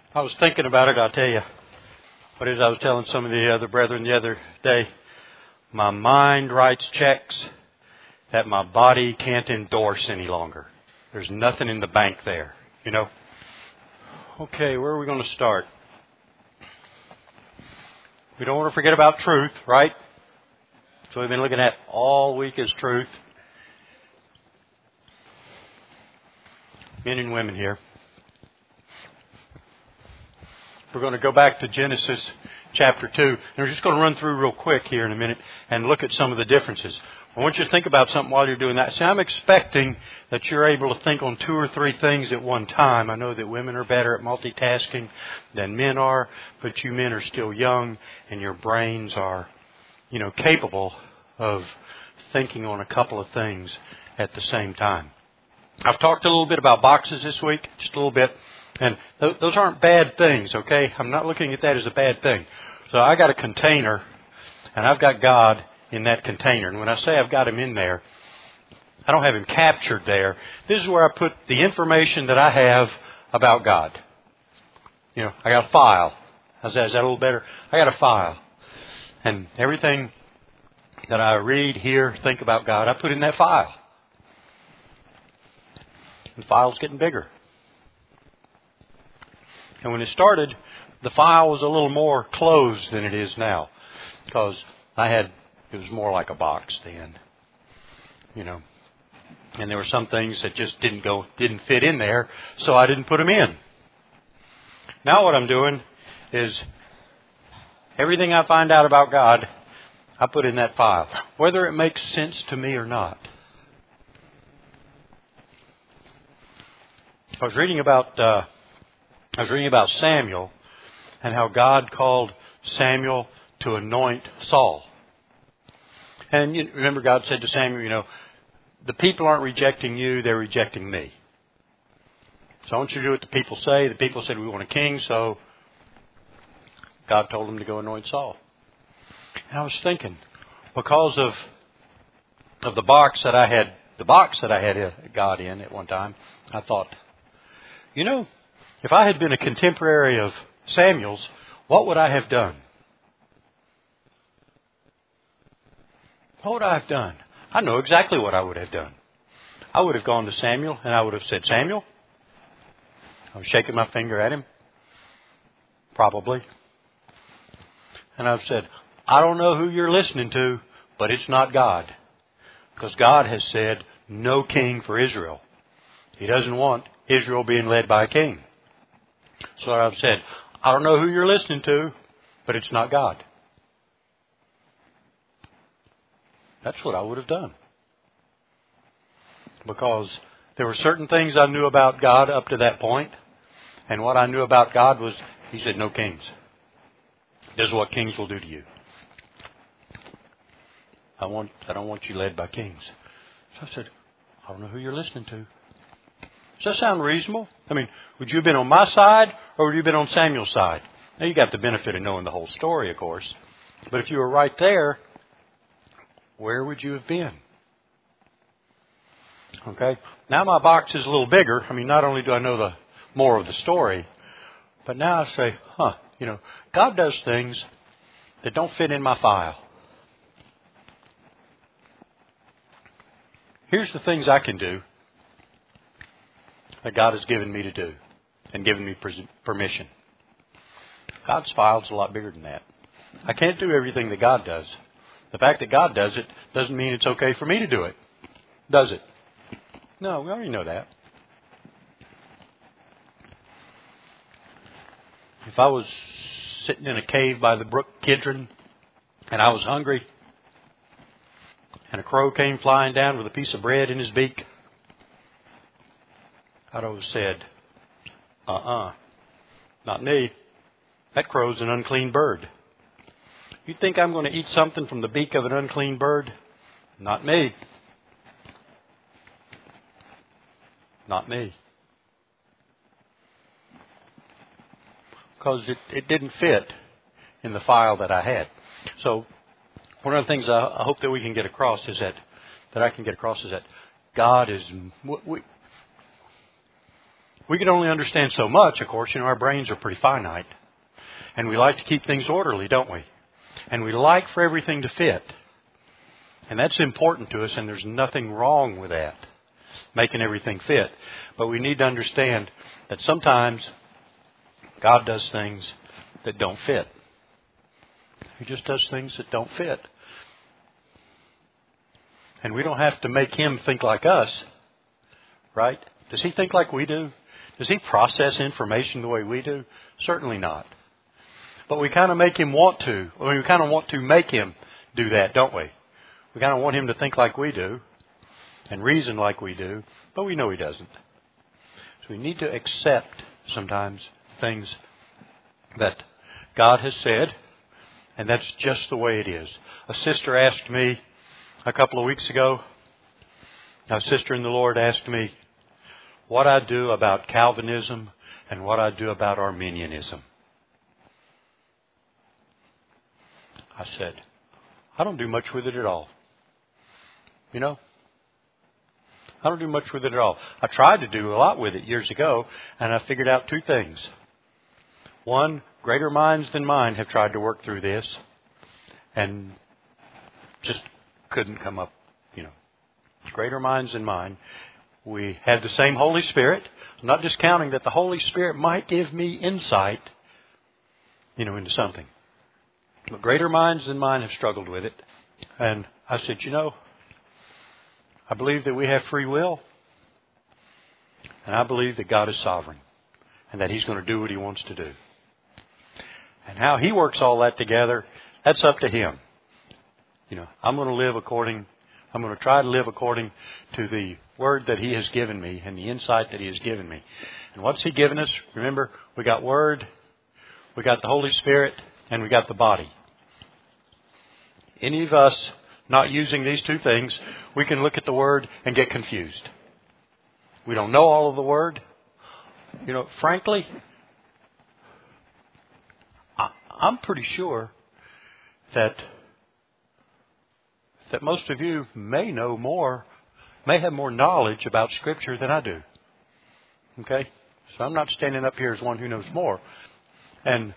I was thinking about it, I'll tell you. But as I was telling some of the other brethren the other day, my mind writes checks that my body can't endorse any longer. There's nothing in the bank there, you know. Okay, where are we going to start? We don't want to forget about truth, right? So we've been looking at all week is truth. Men and women here. We're going to go back to Genesis chapter 2. And we're just going to run through real quick here in a minute and look at some of the differences. I want you to think about something while you're doing that. See, I'm expecting that you're able to think on 2 or 3 things at one time. I know that women are better at multitasking than men are, but you men are still young and your brains are, capable of thinking on a couple of things at the same time. I've talked a little bit about boxes this week, just a little bit. And those aren't bad things, okay? I'm not looking at that as a bad thing. So I got a container, and I've got God in that container. And when I say I've got Him in there, I don't have Him captured there. This is where I put the information that I have about God. I got a file. Is that a little better? I got a file. And everything that I read, hear, think about God, I put in that file. And the file's getting bigger. And when it started, the file was a little more closed than it is now. Because it was more like a box then. And there were some things that just didn't fit in there, so I didn't put them in. Now what I'm doing is everything I find out about God, I put in that file. Whether it makes sense to me or not. I was reading about Samuel and how God called Samuel to anoint Saul. And remember God said to Samuel, the people aren't rejecting you, they're rejecting me. So I want you to do what the people say. The people said we want a king, so God told them to go anoint Saul. And I was thinking, because of the box that I had God in at one time, I thought, if I had been a contemporary of Samuel's, what would I have done? What would I have done? I know exactly what I would have done. I would have gone to Samuel and I would have said, Samuel? I was shaking my finger at him. Probably. And I've said, I don't know who you're listening to, but it's not God. Because God has said no king for Israel. He doesn't want Israel being led by a king. So I've said, I don't know who you're listening to, but it's not God. That's what I would have done. Because there were certain things I knew about God up to that point. And what I knew about God was, He said, no kings. This is what kings will do to you. I don't want you led by kings. So I said, I don't know who you're listening to. Does that sound reasonable? Would you have been on my side or would you have been on Samuel's side? Now, you got the benefit of knowing the whole story, of course. But if you were right there, where would you have been? Okay. Now my box is a little bigger. Not only do I know the more of the story, but now I say, God does things that don't fit in my file. Here's the things I can do that God has given me to do and given me permission. God's file is a lot bigger than that. I can't do everything that God does. The fact that God does it doesn't mean it's okay for me to do it. Does it? No, we already know that. If I was sitting in a cave by the brook Kidron and I was hungry and a crow came flying down with a piece of bread in his beak, I'd always said, not me. That crow's an unclean bird. You think I'm going to eat something from the beak of an unclean bird? Not me. Not me. Because it didn't fit in the file that I had. So one of the things I hope that we can get across is that I can get across is that God is... we can only understand so much, of course. Our brains are pretty finite. And we like to keep things orderly, don't we? And we like for everything to fit. And that's important to us, and there's nothing wrong with that, making everything fit. But we need to understand that sometimes God does things that don't fit. He just does things that don't fit. And we don't have to make Him think like us, right? Does He think like we do? Does He process information the way we do? Certainly not. But we kind of make Him want to. We kind of want to make Him do that, don't we? We kind of want Him to think like we do and reason like we do, but we know He doesn't. So we need to accept sometimes things that God has said, and that's just the way it is. A sister asked me a couple of weeks ago, a sister in the Lord asked me what I do about Calvinism and what I do about Arminianism. I said, I don't do much with it at all. I don't do much with it at all. I tried to do a lot with it years ago, and I figured out two things. One, greater minds than mine have tried to work through this and just couldn't come up, Greater minds than mine. We have the same Holy Spirit. I'm not discounting that the Holy Spirit might give me insight, into something. But greater minds than mine have struggled with it. And I said, I believe that we have free will. And I believe that God is sovereign. And that He's going to do what He wants to do. And how He works all that together, that's up to Him. I'm going to try to live according to the Word that He has given me and the insight that He has given me. And what's He given us? Remember, we got Word, we got the Holy Spirit, and we got the body. Any of us not using these two things, we can look at the Word and get confused. We don't know all of the Word. Frankly, I'm pretty sure that most of you may have more knowledge about Scripture than I do. Okay? So I'm not standing up here as one who knows more. And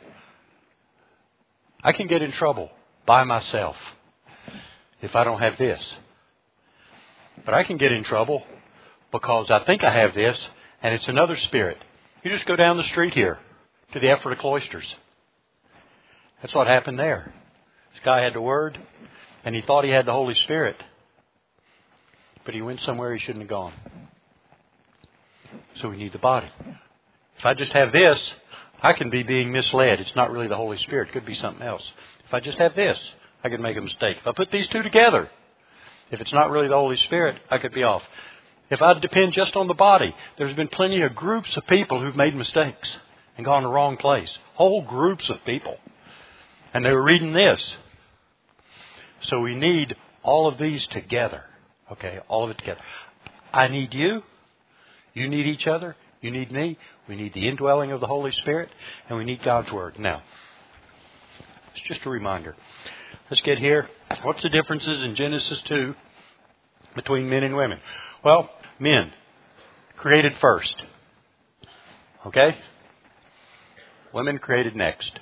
I can get in trouble by myself if I don't have this. But I can get in trouble because I think I have this, and it's another spirit. You just go down the street here to the Ephrata Cloisters. That's what happened there. This guy had the Word, and he thought he had the Holy Spirit. But he went somewhere he shouldn't have gone. So we need the body. If I just have this, I can be being misled. It's not really the Holy Spirit. It could be something else. If I just have this, I could make a mistake. If I put these two together, if it's not really the Holy Spirit, I could be off. If I depend just on the body, there's been plenty of groups of people who've made mistakes and gone the wrong place. Whole groups of people. And they were reading this. So we need all of these together. Okay, all of it together. I need you. You need each other. You need me. We need the indwelling of the Holy Spirit. And we need God's Word. Now, it's just a reminder. Let's get here. What's the differences in Genesis 2 between men and women? Well, men created first. Okay? Women created next.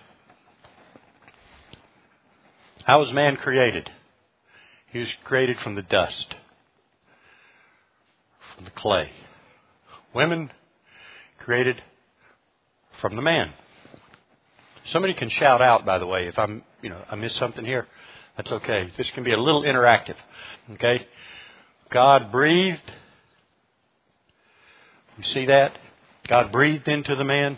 How was man created? He was created from the dust, from the clay. Women created from the man. Somebody can shout out, by the way, if I missed something here. That's okay. This can be a little interactive. Okay? God breathed. You see that? God breathed into the man.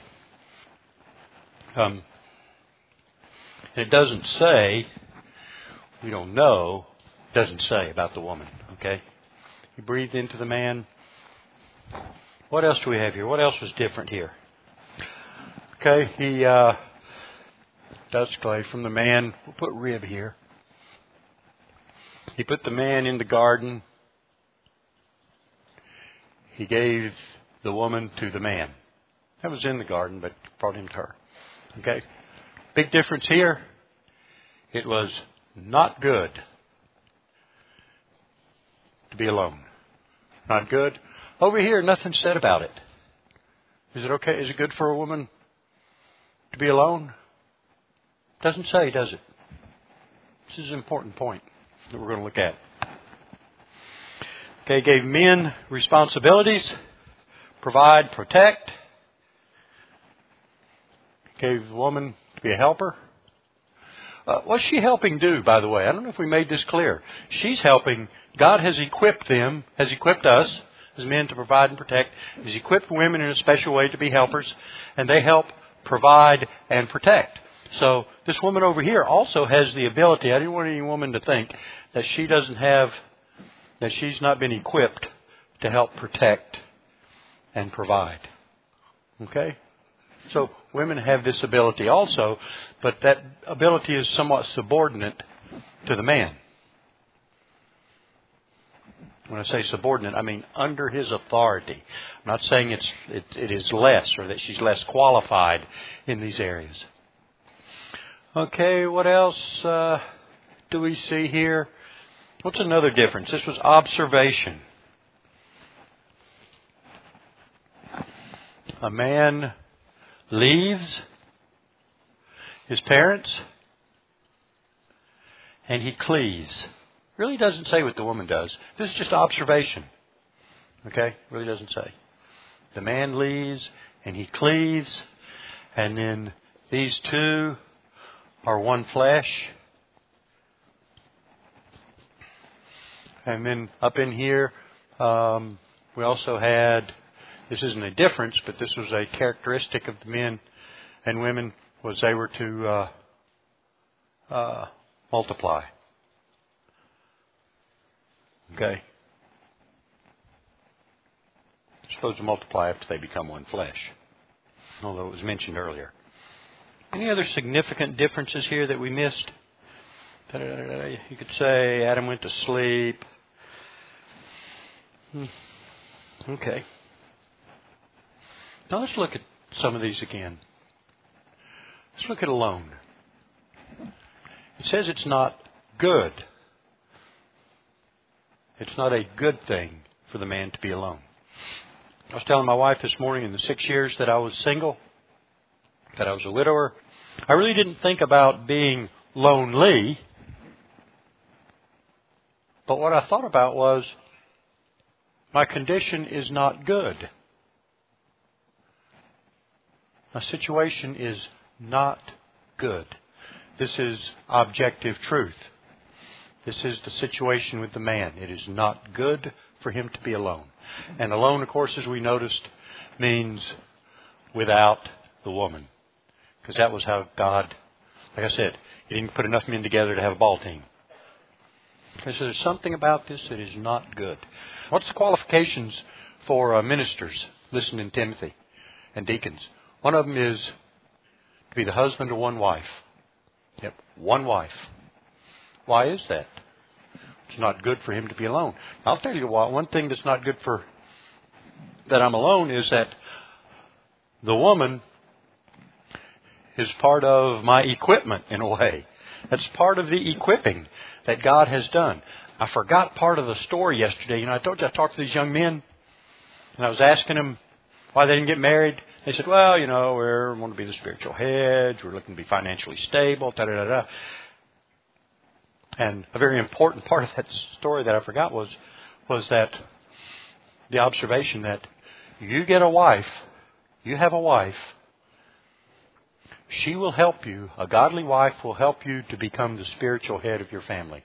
It doesn't say, we don't know, it doesn't say about the woman. Okay? He breathed into the man. What else do we have here? What else was different here? Okay, he dust clay from the man. We'll put rib here. He put the man in the garden. He gave the woman to the man. That was in the garden, but brought him to her. Okay? Big difference here. It was not good to be alone. Not good. Over here, nothing said about it. Is it okay? Is it good for a woman to be alone? Doesn't say, does it? This is an important point that we're going to look at. Okay, gave men responsibilities, provide, protect. Gave the woman to be a helper. What's she helping do, by the way? I don't know if we made this clear. She's helping. God has equipped them, has equipped us as men to provide and protect. Has equipped women in a special way to be helpers, and they help provide and protect. So this woman over here also has the ability. I didn't want any woman to think that she doesn't have, that she's not been equipped to help protect and provide. Okay? So women have this ability also, but that ability is somewhat subordinate to the man. When I say subordinate, I mean under his authority. I'm not saying it is less or that she's less qualified in these areas. Okay, what else do we see here? What's another difference? This was observation. A man leaves his parents and he cleaves. Really doesn't say what the woman does. This is just observation. Okay? Really doesn't say. The man leaves and he cleaves, and then these two are one flesh. And then up in here, we also had, this isn't a difference, but this was a characteristic of the men and women, was they were to multiply. Okay? They're supposed to multiply after they become one flesh, although it was mentioned earlier. Any other significant differences here that we missed? You could say Adam went to sleep. Okay. Now let's look at some of these again. Let's look at alone. It says it's not good. It's not a good thing for the man to be alone. I was telling my wife this morning, in the 6 years that I was single, that I was a widower, I really didn't think about being lonely. But what I thought about was, my condition is not good. My situation is not good. This is objective truth. This is the situation with the man. It is not good for him to be alone. And alone, of course, as we noticed, means without the woman. Because that was how God, like I said, He didn't put enough men together to have a ball team. Okay, so there's something about this that is not good. What's the qualifications for ministers listening in Timothy and deacons? One of them is to be the husband of one wife. Yep, one wife. Why is that? It's not good for him to be alone. I'll tell you why. One thing that's not good for that I'm alone is that the woman is part of my equipment in a way. That's part of the equipping that God has done. I forgot part of the story yesterday. You know, I told you I talked to these young men, and I was asking them why they didn't get married. They said, well, you know, we want to be the spiritual heads. We're looking to be financially stable, da-da-da-da. And a very important part of that story that I forgot was that the observation that you get a wife, you have a wife, she will help you, a godly wife will help you to become the spiritual head of your family.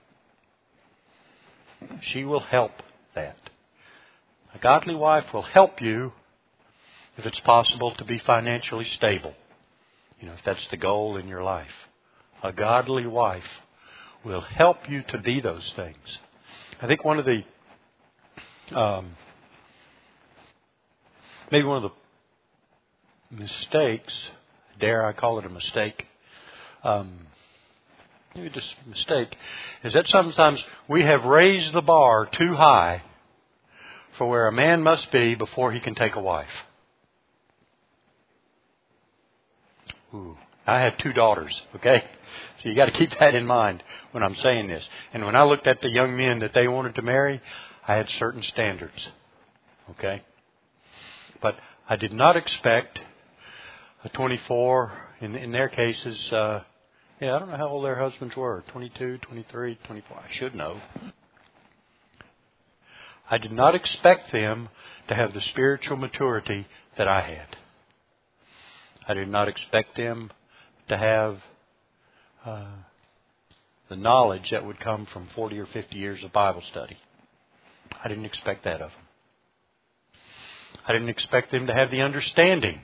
She will help that. A godly wife will help you, if it's possible, to be financially stable. You know, if that's the goal in your life. A godly wife will help you to be those things. I think one of the, maybe one of the mistakes, dare I call it a mistake, maybe just a mistake, is that sometimes we have raised the bar too high for where a man must be before he can take a wife. Ooh. I have 2 daughters, okay? So you got to keep that in mind when I'm saying this. And when I looked at the young men that they wanted to marry, I had certain standards, okay? But I did not expect a 24, in their cases, I don't know how old their husbands were, 22, 23, 24, I should know. I did not expect them to have the spiritual maturity that I had. I did not expect them to have the knowledge that would come from 40 or 50 years of Bible study. I didn't expect that of them. I didn't expect them to have the understanding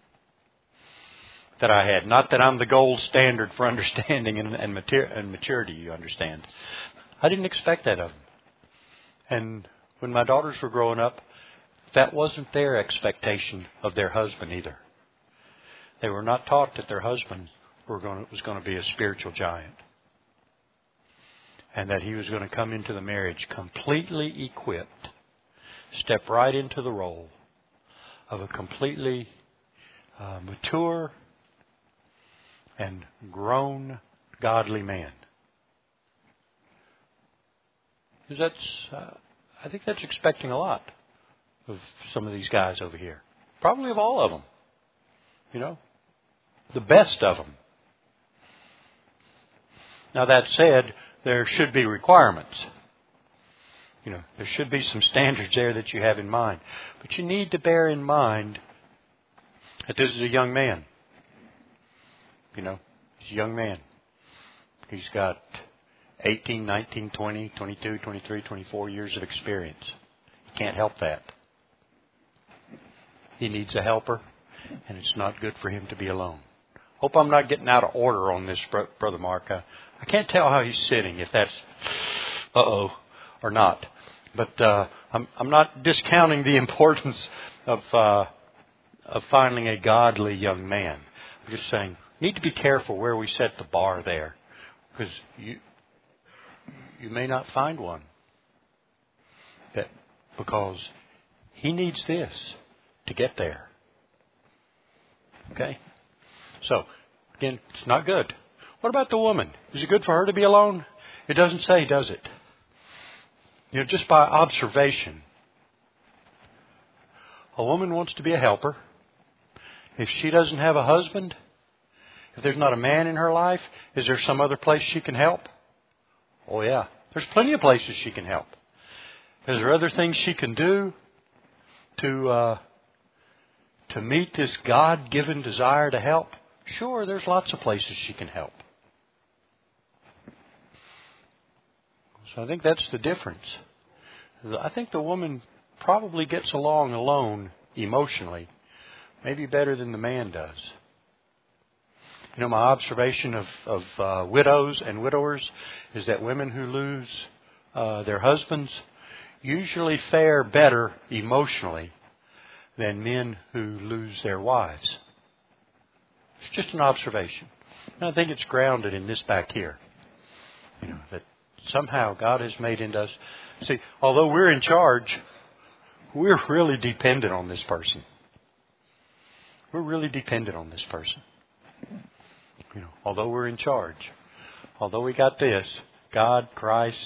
that I had. Not that I'm the gold standard for understanding and maturity, you understand. I didn't expect that of them. And when my daughters were growing up, that wasn't their expectation of their husband either. They were not taught that their husband was going to be a spiritual giant. And that he was going to come into the marriage completely equipped, step right into the role of a completely mature and grown godly man. Because I think that's expecting a lot of some of these guys over here. Probably of all of them. You know, the best of them. Now that said, there should be requirements. You know, there should be some standards there that you have in mind. But you need to bear in mind that this is a young man. You know, he's a young man. He's got 18, 19, 20, 22, 23, 24 years of experience. He can't help that. He needs a helper, and it's not good for him to be alone. Hope I'm not getting out of order on this, Brother Mark. I can't tell how he's sitting, if that's or not. But I'm not discounting the importance of finding a godly young man. I'm just saying, need to be careful where we set the bar there, because you may not find one. Because he needs this to get there. Okay? So, again, it's not good. What about the woman? Is it good for her to be alone? It doesn't say, does it? You know, just by observation. A woman wants to be a helper. If she doesn't have a husband, if there's not a man in her life, is there some other place she can help? Oh yeah, there's plenty of places she can help. Is there other things she can do to meet this God-given desire to help? Sure, there's lots of places she can help. So I think that's the difference. I think the woman probably gets along alone emotionally, maybe better than the man does. You know, my observation of widows and widowers is that women who lose their husbands usually fare better emotionally than men who lose their wives. It's just an observation. And I think it's grounded in this back here. You know, that somehow God has made in us. See, although we're in charge, we're really dependent on this person. We're really dependent on this person. You know, although we're in charge, although we got this, God, Christ,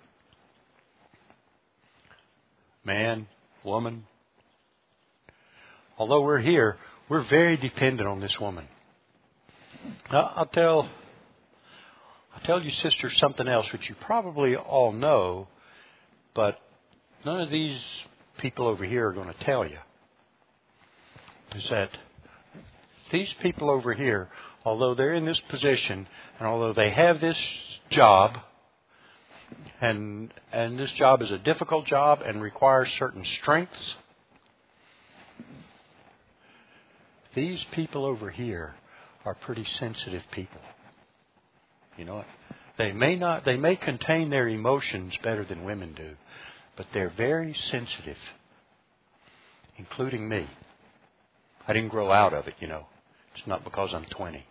man, woman, although we're here, we're very dependent on this woman. Now, I'll tell you, sisters, something else which you probably all know, but none of these people over here are going to tell you. Is that these people over here, although they're in this position, and although they have this job, and this job is a difficult job and requires certain strengths, these people over here are pretty sensitive people. You know what? They may contain their emotions better than women do, but they're very sensitive, including me. I didn't grow out of it, you know. It's not because I'm 20.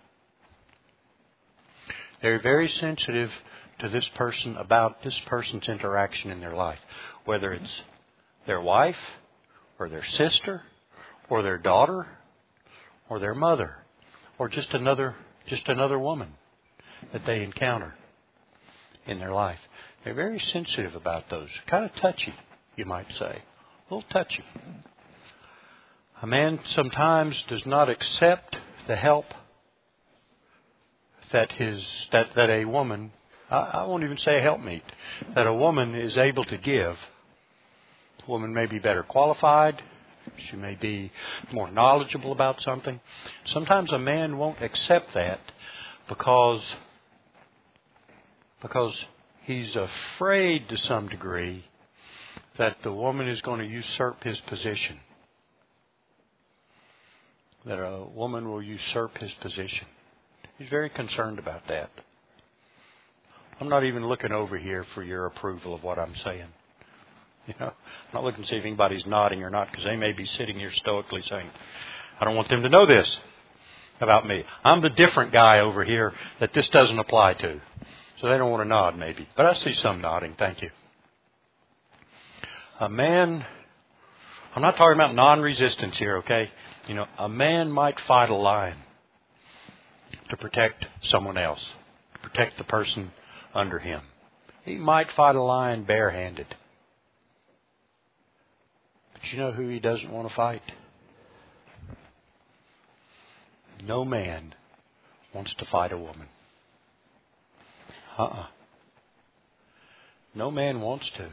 They're very sensitive to this person, about this person's interaction in their life, whether it's their wife or their sister or their daughter or their mother or just another woman that they encounter in their life. They're very sensitive about those. Kind of touchy, you might say. A little touchy. A man sometimes does not accept the help that a woman, I won't even say a helpmeet, that a woman is able to give. A woman may be better qualified. She may be more knowledgeable about something. Sometimes a man won't accept that because he's afraid to some degree that the woman is going to usurp his position. That a woman will usurp his position. He's very concerned about that. I'm not even looking over here for your approval of what I'm saying. I'm not looking to see if anybody's nodding or not, because they may be sitting here stoically saying, I don't want them to know this about me. I'm the different guy over here that this doesn't apply to. So they don't want to nod maybe. But I see some nodding. Thank you. A man, I'm not talking about non-resistance here, okay? A man might fight a lion to protect someone else, to protect the person under him. He might fight a lion barehanded. But you know who he doesn't want to fight? No man wants to fight a woman. No man wants to.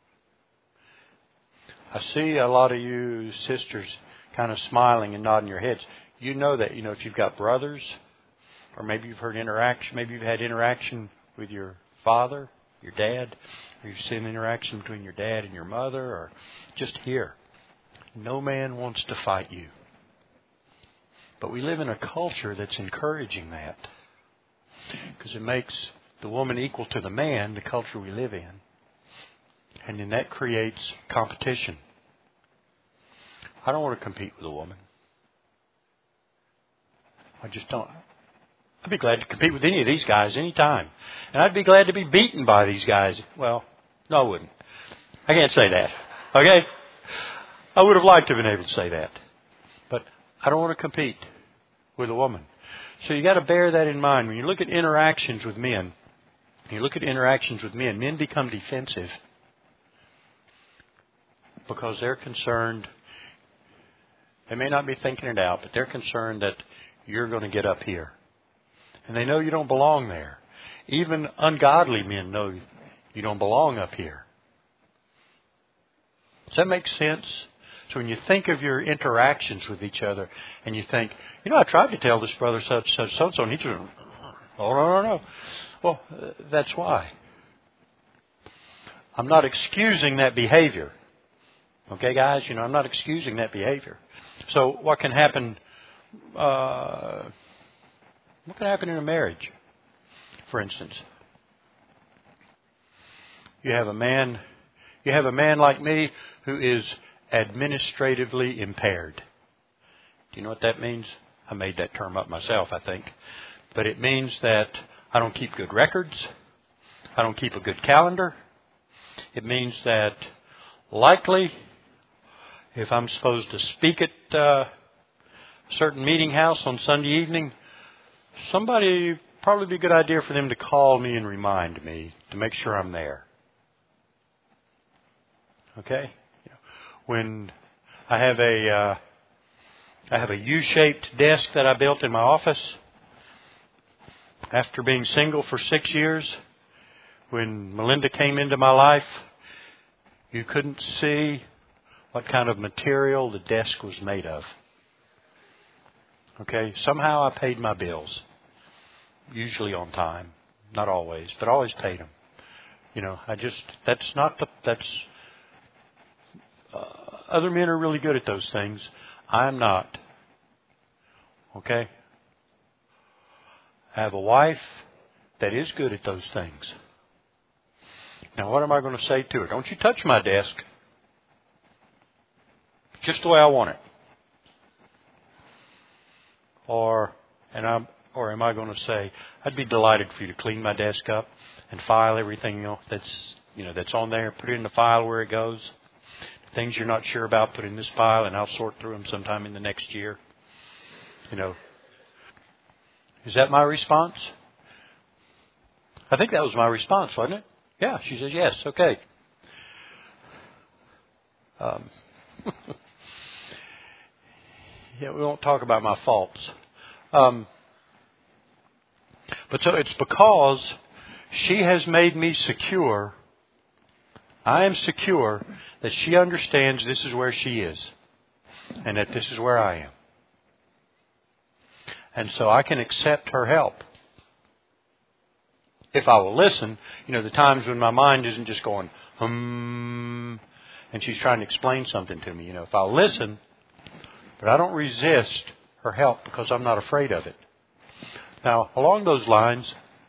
I see a lot of you sisters kind of smiling and nodding your heads. You know that, if you've got brothers, or maybe you've had interaction with your father, your dad, or you've seen interaction between your dad and your mother, or just here. No man wants to fight you. But we live in a culture that's encouraging that. Because it makes the woman equal to the man, the culture we live in. And then that creates competition. I don't want to compete with a woman. I just don't. I'd be glad to compete with any of these guys anytime. And I'd be glad to be beaten by these guys. Well, no, I wouldn't. I can't say that. Okay? I would have liked to have been able to say that. But I don't want to compete with a woman. So you got to bear that in mind. When you look at interactions with men, men become defensive because they're concerned. They may not be thinking it out, but they're concerned that you're going to get up here. And they know you don't belong there. Even ungodly men know you don't belong up here. Does that make sense? So when you think of your interactions with each other and you think, I tried to tell this brother such, so-and-so, and he just, no. Well, that's why. I'm not excusing that behavior. Okay, guys? I'm not excusing that behavior. So what can happen? What can happen in a marriage? For instance, you have a man like me who is administratively impaired. Do you know what that means? I made that term up myself, I think. But it means that I don't keep good records. I don't keep a good calendar. It means that likely, if I'm supposed to speak at a certain meeting house on Sunday evening, probably be a good idea for them to call me and remind me to make sure I'm there. Okay? When I have a U-shaped desk that I built in my office after being single for 6 years. When Melinda came into my life, you couldn't see what kind of material the desk was made of. Okay, somehow I paid my bills, usually on time, not always, but always paid them. Other men are really good at those things. I'm not. Okay? I have a wife that is good at those things. Now, what am I going to say to her? Don't you touch my desk. Just the way I want it. Or am I going to say, I'd be delighted for you to clean my desk up and file everything that's on there, put it in the file where it goes. Things you're not sure about, put in this file, and I'll sort through them sometime in the next year. Is that my response? I think that was my response, wasn't it? Yeah, she says yes. Okay. Yeah, we won't talk about my faults. But so it's because she has made me secure. I am secure that she understands this is where she is and that this is where I am. And so I can accept her help. If I will listen, the times when my mind isn't just going, and she's trying to explain something to me. If I'll listen, but I don't resist her help because I'm not afraid of it. Now, along those lines,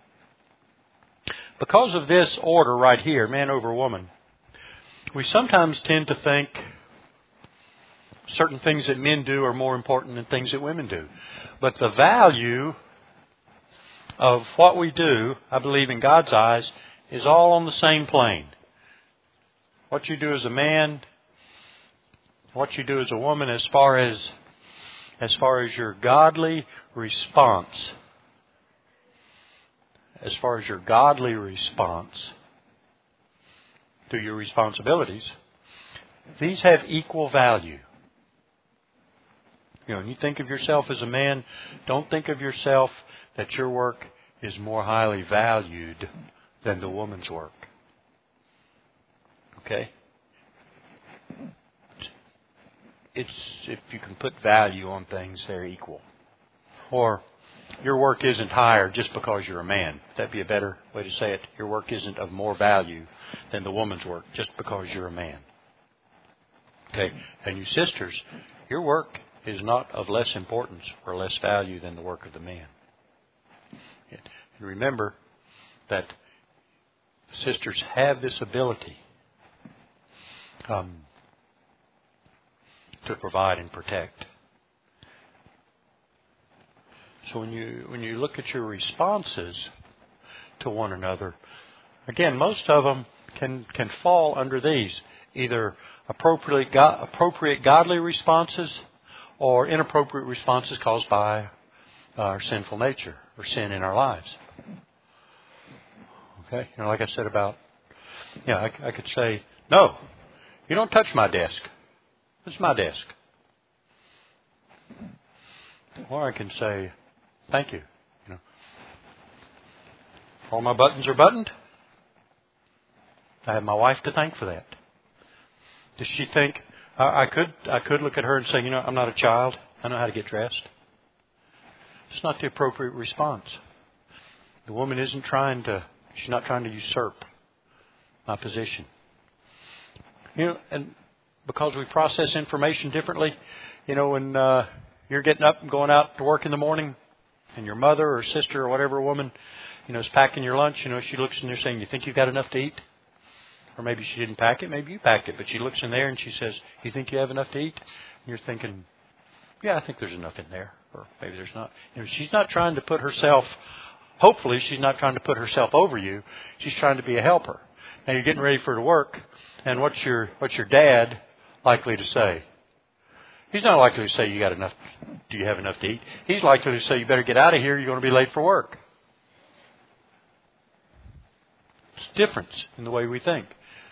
because of this order right here, man over woman, we sometimes tend to think certain things that men do are more important than things that women do. But the value of what we do, I believe in God's eyes, is all on the same plane. What you do as a man, what you do as a woman, as far as your godly response, to your responsibilities, these have equal value. When you think of yourself as a man, don't think of yourself that your work is more highly valued than the woman's work. Okay? It's if you can put value on things, they're equal. Or your work isn't higher just because you're a man. That'd be a better way to say it. Your work isn't of more value than the woman's work just because you're a man. Okay? And you sisters, your work is not of less importance or less value than the work of the man. And remember that sisters have this ability to provide and protect. So when you look at your responses to one another, again, most of them can fall under these, either appropriate godly responses or inappropriate responses caused by our sinful nature or sin in our lives. Okay, like I said about, I could say, no, you don't touch my desk. It's my desk. Or I can say, thank you. All my buttons are buttoned. I have my wife to thank for that. Does she think I could look at her and say, I'm not a child. I know how to get dressed. It's not the appropriate response. The woman she's not trying to usurp my position. And because we process information differently, when you're getting up and going out to work in the morning, and your mother or sister or whatever woman, is packing your lunch, she looks in there saying, you think you've got enough to eat? Or maybe she didn't pack it, maybe you packed it, but she looks in there and she says, you think you have enough to eat? And you're thinking, yeah, I think there's enough in there. Or maybe there's not. She's not trying to put herself, hopefully she's not trying to put herself over you. She's trying to be a helper. Now you're getting ready for her to work, and what's your dad likely to say? He's not likely to say, do you have enough to eat? He's likely to say, you better get out of here, you're going to be late for work. It's a difference in the way we think.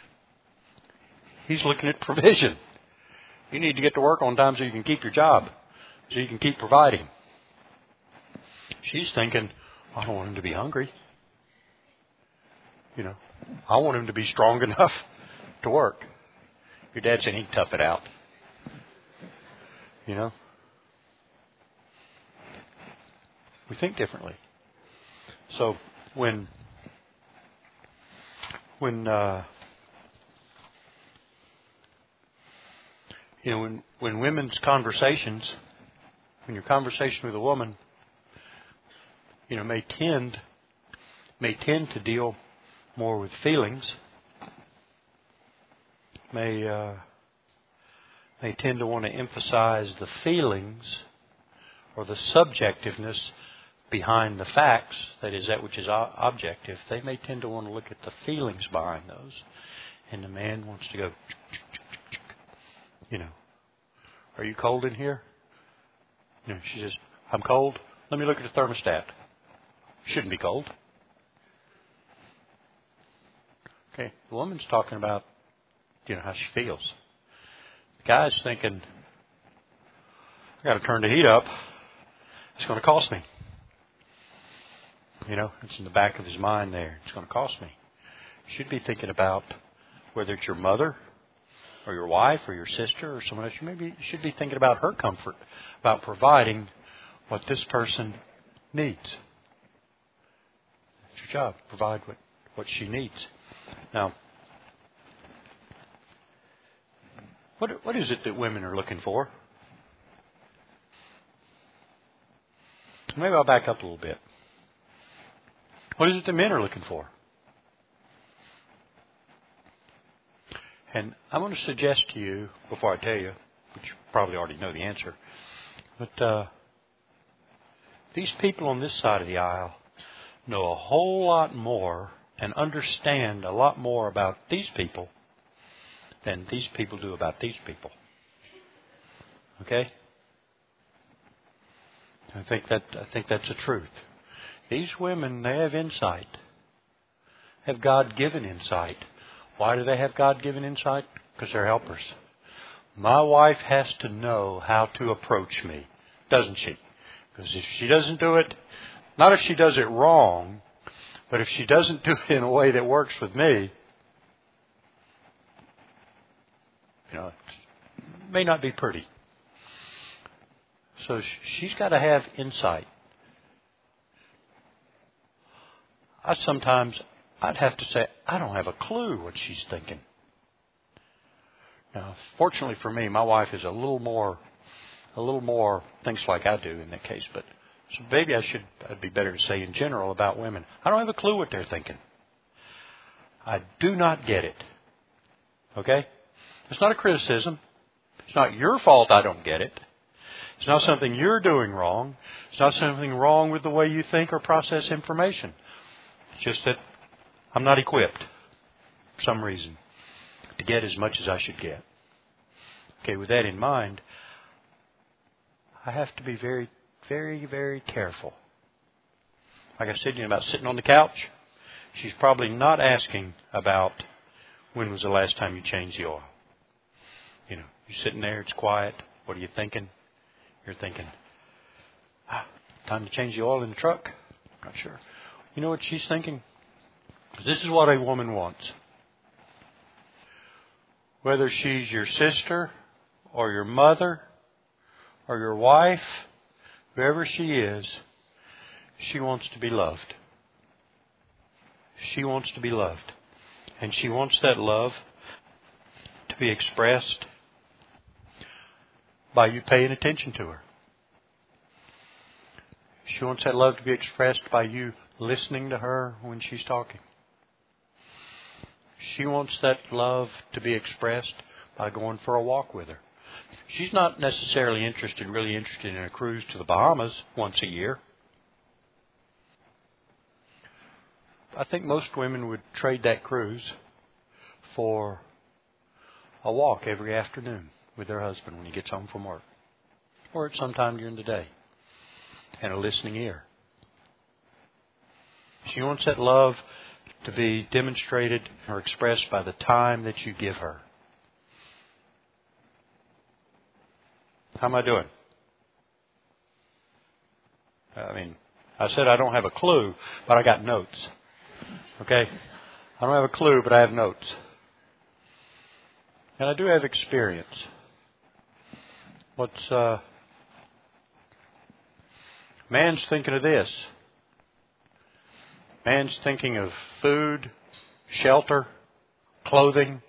He's looking at provision. You need to get to work on time so you can keep your job, so you can keep providing. She's thinking, I don't want him to be hungry. I want him to be strong enough to work. Your dad said he'd tough it out. We think differently. So when women's conversations, when your conversation with a woman, may tend to deal more with feelings, may tend to want to emphasize the feelings or the subjectiveness behind the facts, that is, that which is objective. They may tend to want to look at the feelings behind those. And the man wants to go, are you cold in here? She says, I'm cold. Let me look at the thermostat. Shouldn't be cold. Okay, the woman's talking about, how she feels. The guy's thinking, I got to turn the heat up. It's going to cost me. It's in the back of his mind there. It's going to cost me. You should be thinking about whether it's your mother or your wife or your sister or someone else. You should be thinking about her comfort, about providing what this person needs. It's your job. Provide what she needs. Now, what is it that women are looking for? Maybe I'll back up a little bit. What is it that men are looking for? And I'm going to suggest to you, before I tell you, which you probably already know the answer, but these people on this side of the aisle know a whole lot more and understand a lot more about these people than these people do about these people. Okay? I think that's the truth. These women, they have insight, have God-given insight. Why do they have God-given insight? Because they're helpers. My wife has to know how to approach me, doesn't she? Because if she doesn't do it, not if she does it wrong, but if she doesn't do it in a way that works with me, it may not be pretty. So she's got to have insight. I'd have to say, I don't have a clue what she's thinking. Now, fortunately for me, my wife is a little more thinks like I do in that case. But so maybe I'd be better to say in general about women. I don't have a clue what they're thinking. I do not get it. Okay? It's not a criticism. It's not your fault I don't get it. It's not something you're doing wrong. It's not something wrong with the way you think or process information. It's just that I'm not equipped, for some reason, to get as much as I should get. Okay, with that in mind, I have to be very, very, very careful. Like I said, about sitting on the couch, she's probably not asking about when was the last time you changed the oil. You're sitting there, it's quiet. What are you thinking? You're thinking, time to change the oil in the truck? Not sure. You know what she's thinking? This is what a woman wants. Whether she's your sister or your mother or your wife, whoever she is, she wants to be loved. She wants to be loved. And she wants that love to be expressed by you paying attention to her. She wants that love to be expressed by you listening to her when she's talking. She wants that love to be expressed by going for a walk with her. She's not necessarily really interested in a cruise to the Bahamas once a year. I think most women would trade that cruise for a walk every afternoon with their husband when he gets home from work, or at some time during the day, and a listening ear. She wants that love to be demonstrated or expressed by the time that you give her. How am I doing? I said I don't have a clue, but I got notes. Okay? I don't have a clue, but I have notes. And I do have experience. Man's thinking of this. Man's thinking of food, shelter, clothing.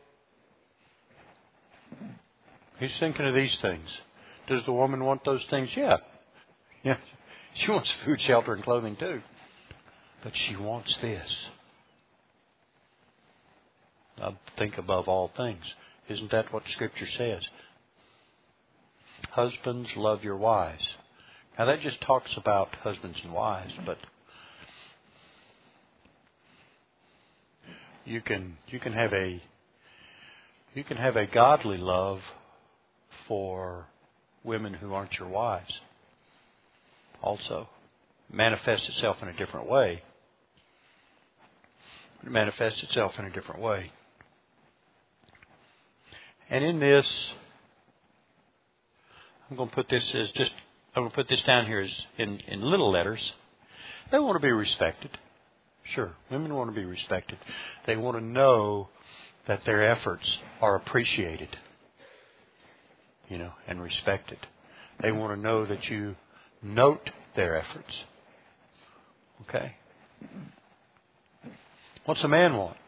He's thinking of these things. Does the woman want those things? Yeah. She wants food, shelter, and clothing too. But she wants this. I think above all things. Isn't that what Scripture says? Husbands, love your wives. Now that just talks about husbands and wives, but you can have a godly love for women who aren't your wives. Also, manifests itself in a different way. It manifests itself in a different way. And in this, I'm going to put this down here as in little letters. They want to be respected. Sure, women want to be respected. They want to know that their efforts are appreciated, and respected. They want to know that you note their efforts. Okay? What's a man want?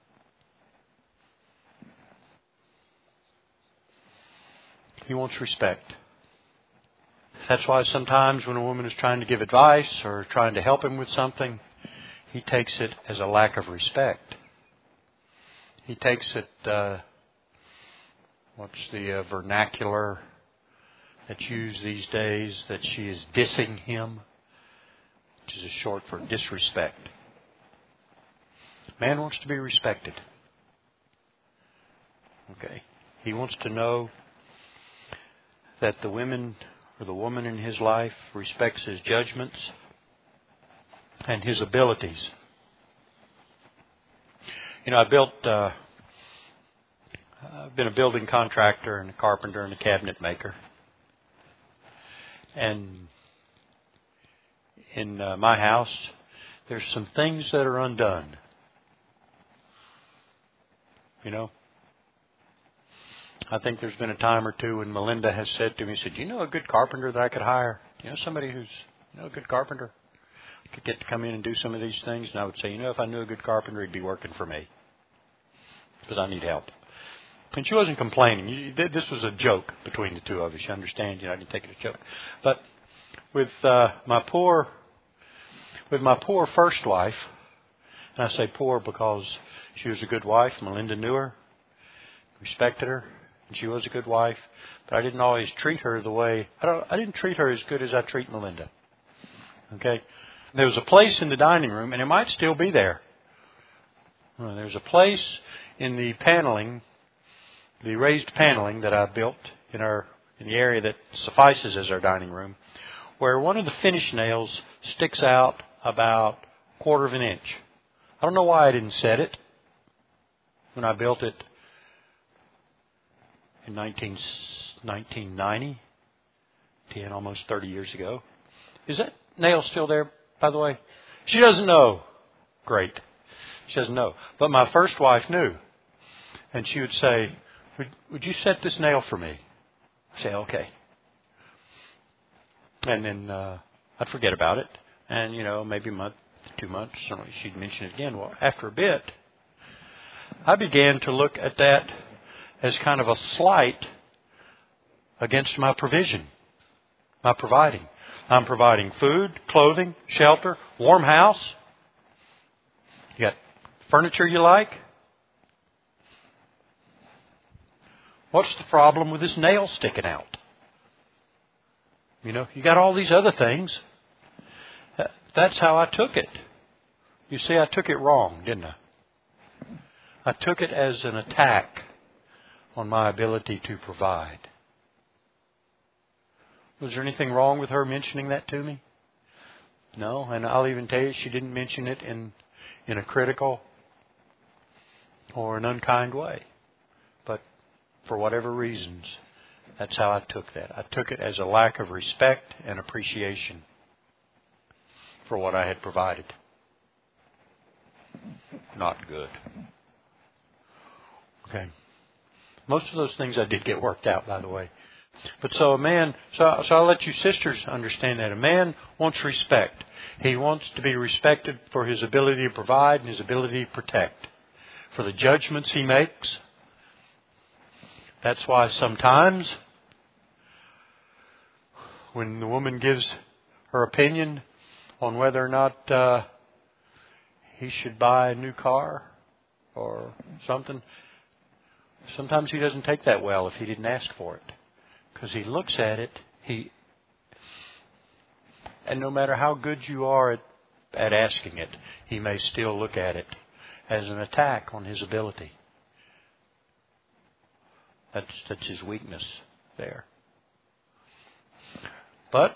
He wants respect. That's why sometimes when a woman is trying to give advice or trying to help him with something, he takes it as a lack of respect. He takes it, what's the vernacular that's used these days, that she is dissing him, which is a short for disrespect. Man wants to be respected. Okay. He wants to know that the women or the woman in his life respects his judgments and his abilities. I've been a building contractor and a carpenter and a cabinet maker. And in my house, there's some things that are undone. I think there's been a time or two when Melinda has said to me, "Do you know a good carpenter that I could hire? Do you know somebody who's a good carpenter? I could get to come in and do some of these things." And I would say, if I knew a good carpenter, he'd be working for me, because I need help. And she wasn't complaining. This was a joke between the two of us. You understand? I didn't take it as a joke. But with my poor first wife, and I say poor because she was a good wife. Melinda knew her, respected her, and she was a good wife. But I didn't always treat her the way I didn't treat her as good as I treat Melinda. Okay, there was a place in the dining room, and it might still be there. There's a place in the paneling, the raised paneling that I built in the area that suffices as our dining room, where one of the finish nails sticks out about 1/4 of an inch. I don't know why I didn't set it when I built it in 1990, almost 30 years ago. Is that nail still there, by the way? She doesn't know. Great. She doesn't know. But my first wife knew. And she would say, would you set this nail for me? I'd say, okay. And then I'd forget about it. And, maybe a month, 2 months, she'd mention it again. Well, after a bit, I began to look at that as kind of a slight against my provision, my providing. I'm providing food, clothing, shelter, warm house. You got furniture you like? What's the problem with this nail sticking out? You got all these other things. That's how I took it. You see, I took it wrong, didn't I? I took it as an attack on my ability to provide. Was there anything wrong with her mentioning that to me? No, and I'll even tell you, she didn't mention it in a critical or an unkind way. But for whatever reasons, that's how I took that. I took it as a lack of respect and appreciation for what I had provided. Not good. Okay. Most of those things I did get worked out, by the way. But so a man, so I'll let you sisters understand that. A man wants respect. He wants to be respected for his ability to provide and his ability to protect. For the judgments he makes. That's why sometimes when the woman gives her opinion on whether or not he should buy a new car or something, sometimes he doesn't take that well if he didn't ask for it. Because he looks at it, and no matter how good you are at asking it, he may still look at it as an attack on his ability. That's his weakness there. But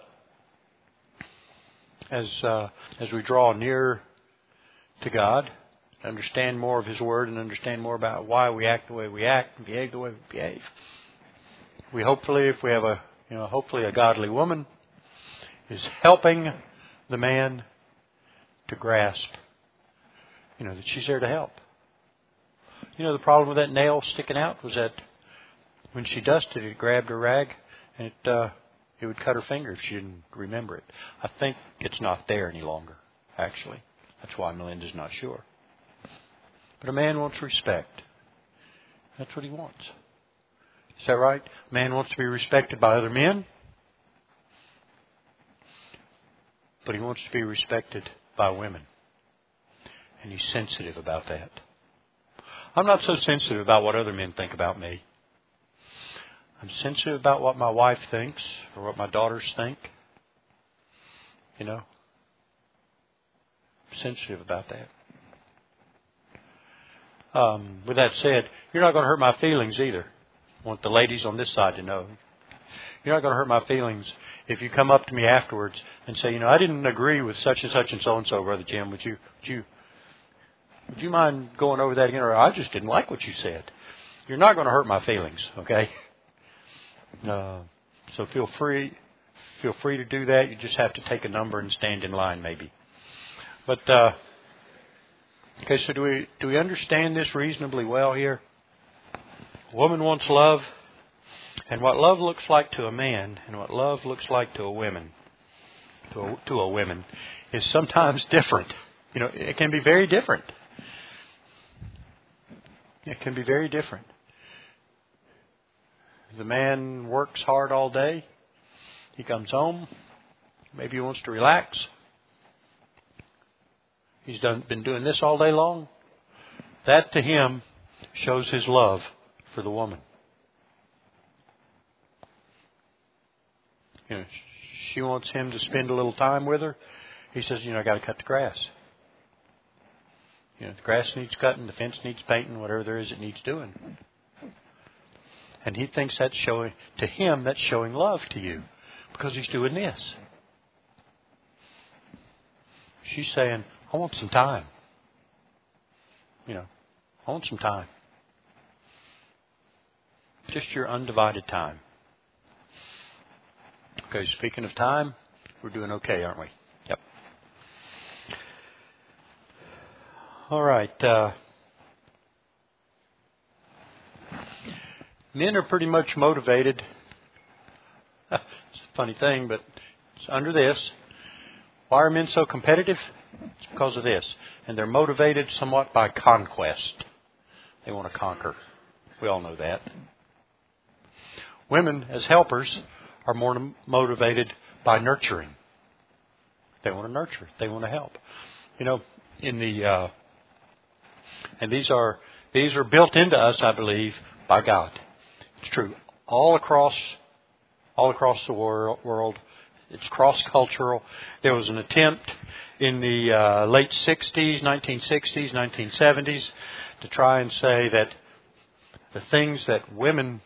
as we draw near to God, understand more of His Word and understand more about why we act the way we act and behave the way we behave, we hopefully, if we have a hopefully a godly woman is helping the man to grasp, that she's there to help. The problem with that nail sticking out was that when she dusted it, grabbed her rag, and it would cut her finger if she didn't remember it. I think it's not there any longer, actually. That's why Melinda's not sure. But a man wants respect. That's what he wants. Is that right? A man wants to be respected by other men, but he wants to be respected by women. And he's sensitive about that. I'm not so sensitive about what other men think about me. I'm sensitive about what my wife thinks or what my daughters think. I'm sensitive about that. With that said, you're not going to hurt my feelings either. I want the ladies on this side to know. You're not going to hurt my feelings if you come up to me afterwards and say, I didn't agree with such and such and so, Brother Jim. Would you mind going over that again? Or I just didn't like what you said. You're not going to hurt my feelings, okay? So feel free to do that. You just have to take a number and stand in line, maybe. But okay, so do we understand this reasonably well here? A woman wants love, and what love looks like to a man, and what love looks like to a woman, is sometimes different. It can be very different. It can be very different. The man works hard all day. He comes home. Maybe he wants to relax. He's been doing this all day long. That to him shows his love for the woman. She wants him to spend a little time with her. He says, I got to cut the grass. The grass needs cutting, the fence needs painting, whatever there is it needs doing. And he thinks that's showing love to you because he's doing this. She's saying, I want some time. I want some time. Just your undivided time. Okay, speaking of time, we're doing okay, aren't we? Yep. All right. Men are pretty much motivated. It's a funny thing, but it's under this. Why are men so competitive? It's because of this. And they're motivated somewhat by conquest. They want to conquer. We all know that. Women, as helpers, are more motivated by nurturing. They want to nurture. They want to help. And these are built into us, I believe, by God. It's true. All across the world. It's cross-cultural. There was an attempt in the late 60s, 1960s, 1970s to try and say that the things that women's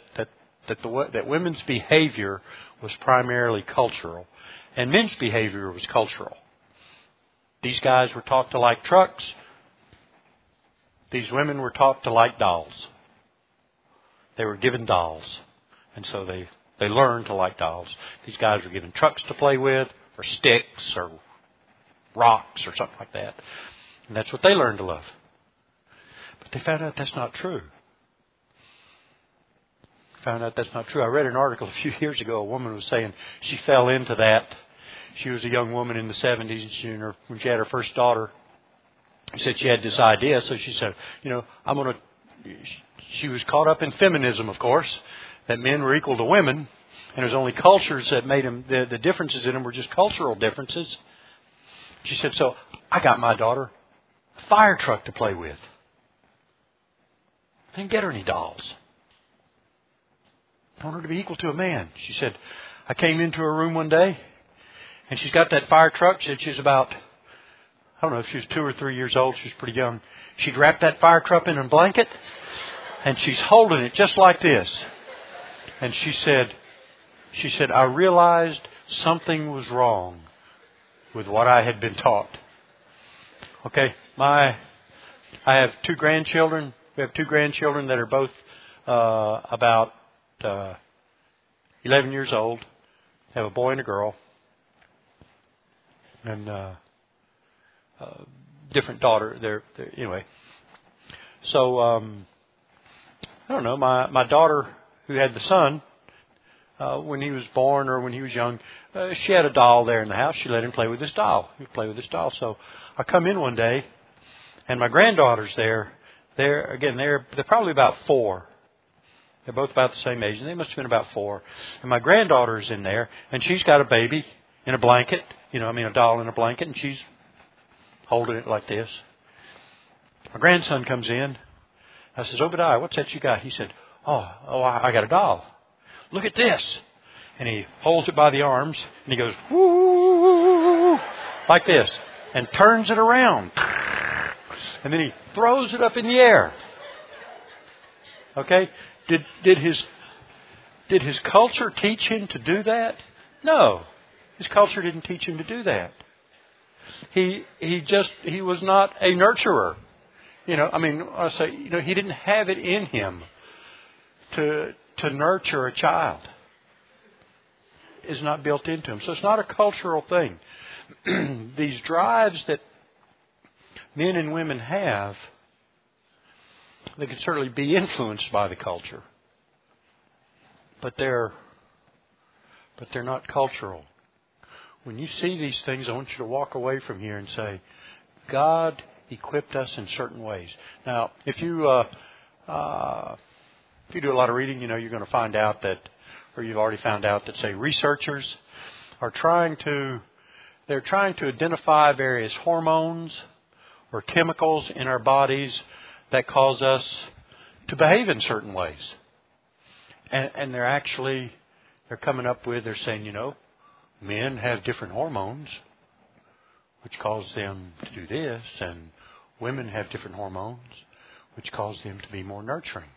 behavior was primarily cultural and men's behavior was cultural. These guys were taught to like trucks. These women were taught to like dolls. They were given dolls. And so they learned to like dolls. These guys were given trucks to play with, or sticks, or rocks, or something like that. And that's what they learned to love. But they found out that's not true. I read an article a few years ago. A woman was saying she fell into that. She was a young woman in the 70s, when she had her first daughter. She said she had this idea, so she said, she was caught up in feminism, of course, that men were equal to women, and it was only cultures that made them, the differences in them were just cultural differences. She said, so I got my daughter a fire truck to play with. I didn't get her any dolls. I want her to be equal to a man. She said, I came into her room one day, and she's got that fire truck. She said she's about, I don't know if she was 2 or 3 years old. She was pretty young. She'd wrapped that fire truck in a blanket, and she's holding it just like this. And she said, I realized something was wrong with what I had been taught. Okay, I have 2 grandchildren. We have 2 grandchildren that are both about 11 years old, have a boy and a girl, and different daughter. Anyway. So I don't know. My daughter, who had the son when he was born or when he was young, she had a doll there in the house. She let him play with this doll. He would play with this doll. So I come in one day, and my granddaughter's there. They're probably about 4. They're both about the same age, and they must have been about 4. And my granddaughter's in there, and she's got a baby in a blanket, a doll in a blanket, and she's holding it like this. My grandson comes in. I says, Obadiah, what's that you got? He said, I got a doll. Look at this. And he holds it by the arms, and he goes, woo, like this, and turns it around. And then he throws it up in the air. Okay? Did his culture teach him to do that? No. His culture didn't teach him to do that. He was not a nurturer. He didn't have it in him to nurture a child. It's not built into him. So it's not a cultural thing. These drives that men and women have, they can certainly be influenced by the culture. But they're not cultural. When you see these things, I want you to walk away from here and say, God equipped us in certain ways. Now, if you do a lot of reading, you're going to find out that, or you've already found out that, say, researchers are trying to identify various hormones or chemicals in our bodies that cause us to behave in certain ways. And they're coming up with, they're saying, men have different hormones which cause them to do this, and women have different hormones which cause them to be more nurturing.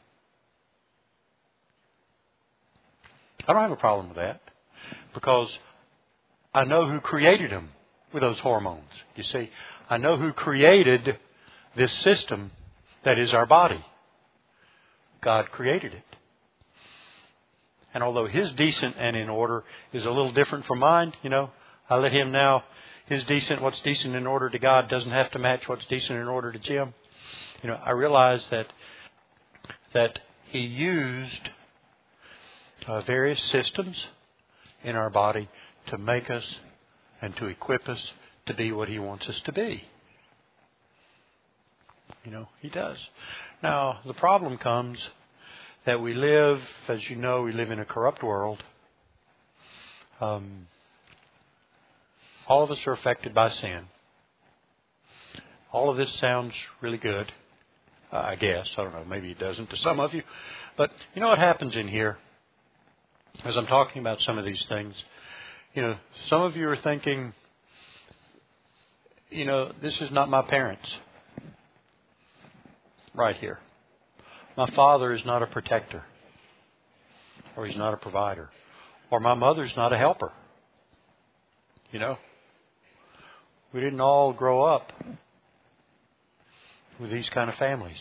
I don't have a problem with that because I know who created them with those hormones. You see, I know who created this system that is our body. God created it. And although His decent and in order is a little different from mine, I let Him now, what's decent in order to God doesn't have to match what's decent in order to Jim. I realize that He used various systems in our body to make us and to equip us to be what He wants us to be. He does. Now, the problem comes that we live, as you know, we live in a corrupt world. All of us are affected by sin. All of this sounds really good, I guess. I don't know, maybe it doesn't to some of you. But you know what happens in here? As I'm talking about some of these things, some of you are thinking, this is not my parents. Right here. My father is not a protector. Or he's not a provider. Or my mother's not a helper. We didn't all grow up with these kind of families.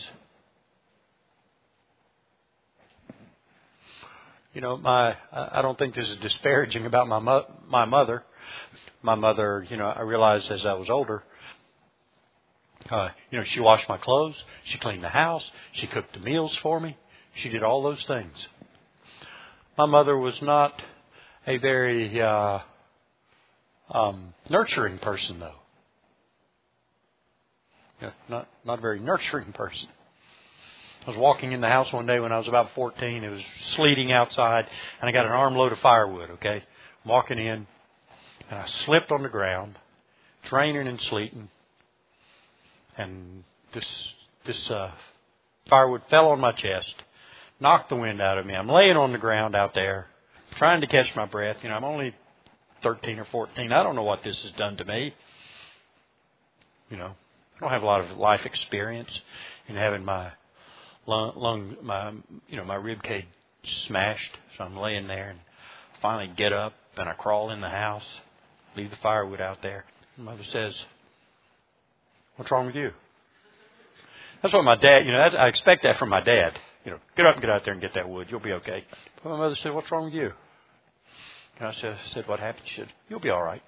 I don't think this is disparaging about my mother. My mother, I realized as I was older, she washed my clothes, she cleaned the house, she cooked the meals for me, she did all those things. My mother was not a very nurturing person, though. Not a very nurturing person. I was walking in the house one day when I was about 14. It was sleeting outside, and I got an armload of firewood, okay? I'm walking in, and I slipped on the ground. It's raining and sleeting. And this firewood fell on my chest, knocked the wind out of me. I'm laying on the ground out there, trying to catch my breath. I'm only 13 or 14. I don't know what this has done to me. I don't have a lot of life experience in having my my rib cage smashed. So I'm laying there and finally get up and I crawl in the house, leave the firewood out there. And Mother says, "What's wrong with you?" That's what my dad, I expect that from my dad. Get up and get out there and get that wood. You'll be okay. But my mother said, "What's wrong with you?" And I said, what happened? She said, you'll be all right.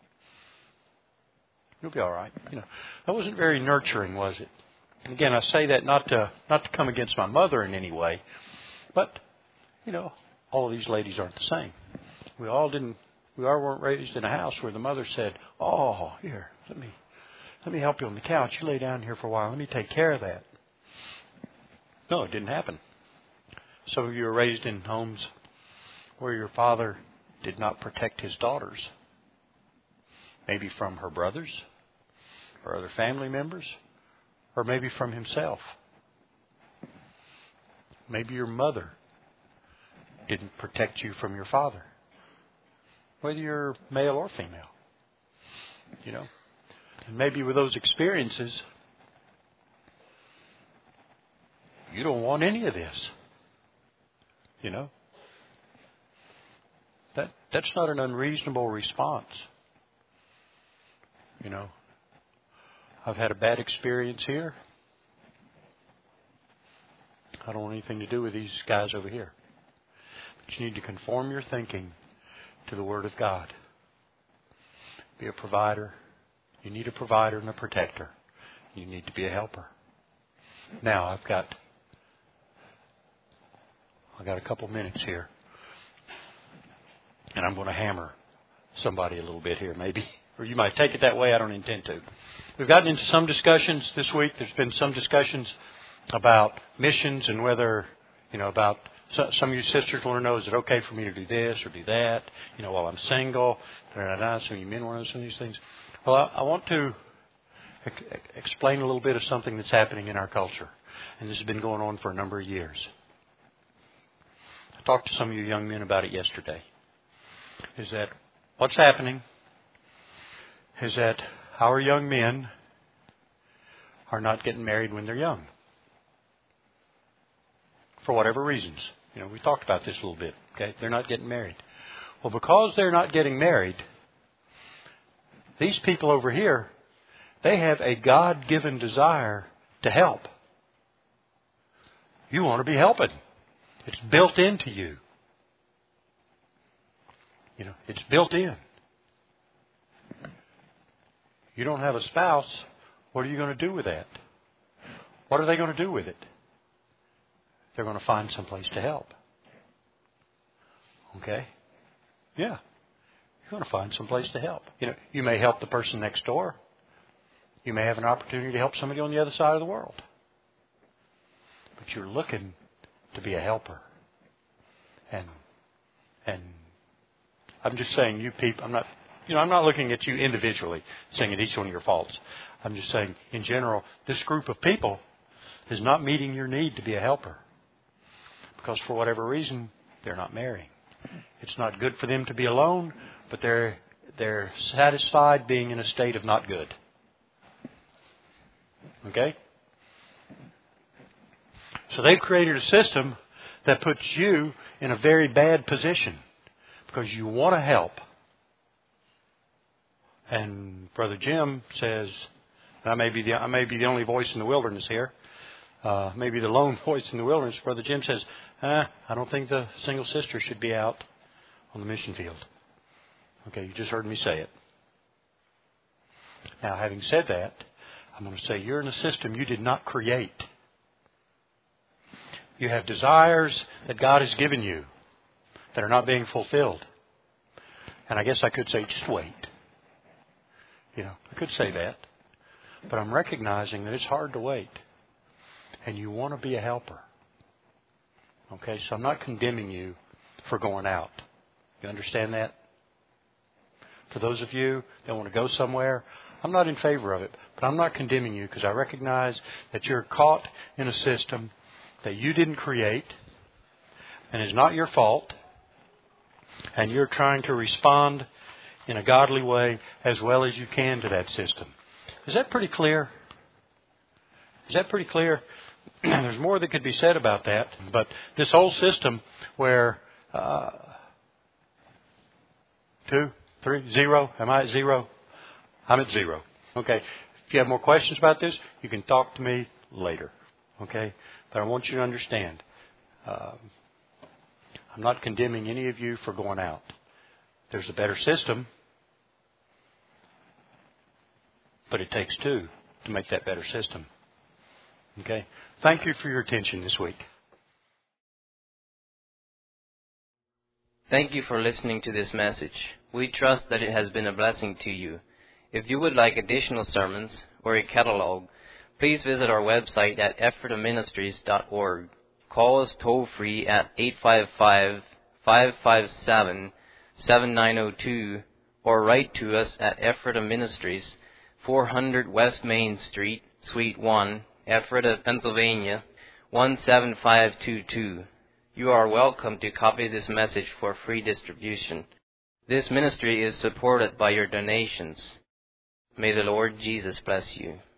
You'll be all right. That wasn't very nurturing, was it? And again, I say that not to come against my mother in any way, but all of these ladies aren't the same. We all weren't raised in a house where the mother said, "Oh, here, let me help you on the couch. You lay down here for a while. Let me take care of that." No, it didn't happen. Some of you were raised in homes where your father did not protect his daughters, maybe from her brothers or other family members, or maybe from himself. Maybe your mother didn't protect you from your father, whether you're male or female. And maybe with those experiences, you don't want any of this. That's not an unreasonable response. I've had a bad experience here. I don't want anything to do with these guys over here. But you need to conform your thinking to the Word of God. Be a provider. You need a provider and a protector. You need to be a helper. Now, I've got a couple minutes here. And I'm going to hammer somebody a little bit here, maybe. Or you might take it that way. I don't intend to. We've gotten into some discussions this week. There's been some discussions about missions and whether, about some of you sisters want to know, is it okay for me to do this or do that, while I'm single? Some of you men want to know some of these things. Well, I want to explain a little bit of something that's happening in our culture. And this has been going on for a number of years. I talked to some of you young men about it yesterday. Is that what's happening is that our young men are not getting married when they're young. For whatever reasons. We talked about this a little bit. Okay, they're not getting married. Well, because they're not getting married, these people over here, they have a God-given desire to help. You want to be helping. It's built into you. It's built in. You don't have a spouse. What are you going to do with that? What are they going to do with it? They're going to find someplace to help. Okay? Yeah. You're going to find someplace to help. You may help the person next door. You may have an opportunity to help somebody on the other side of the world. But you're looking to be a helper. And I'm just saying, you people, I'm not looking at you individually, saying at each one of your faults. I'm just saying, in general, this group of people is not meeting your need to be a helper. Because for whatever reason, they're not marrying. It's not good for them to be alone, but they're satisfied being in a state of not good. Okay? So they've created a system that puts you in a very bad position because you want to help. And Brother Jim says, I may be the only voice in the wilderness here, maybe the lone voice in the wilderness. Brother Jim says, I don't think the single sister should be out on the mission field. Okay, you just heard me say it. Now, having said that, I'm going to say you're in a system you did not create. You have desires that God has given you that are not being fulfilled. And I guess I could say, just wait. I could say that. But I'm recognizing that it's hard to wait. And you want to be a helper. Okay, so I'm not condemning you for going out. You understand that? For those of you that want to go somewhere, I'm not in favor of it. But I'm not condemning you because I recognize that you're caught in a system that you didn't create and is not your fault. And you're trying to respond in a godly way as well as you can to that system. Is that pretty clear? Is that pretty clear? There's more that could be said about that. But this whole system where 2, 3, 0. Am I at 0? I'm at 0. Okay. If you have more questions about this, you can talk to me later. Okay. But I want you to understand, I'm not condemning any of you for going out. There's a better system, but it takes two to make that better system. Okay? Thank you for your attention this week. Thank you for listening to this message. We trust that it has been a blessing to you. If you would like additional sermons or a catalog, please visit our website at ephrataministries.org. Call us toll-free at 855-557-7902 or write to us at Ephrata Ministries, 400 West Main Street, Suite 1, Ephrata, Pennsylvania, 17522. You are welcome to copy this message for free distribution. This ministry is supported by your donations. May the Lord Jesus bless you.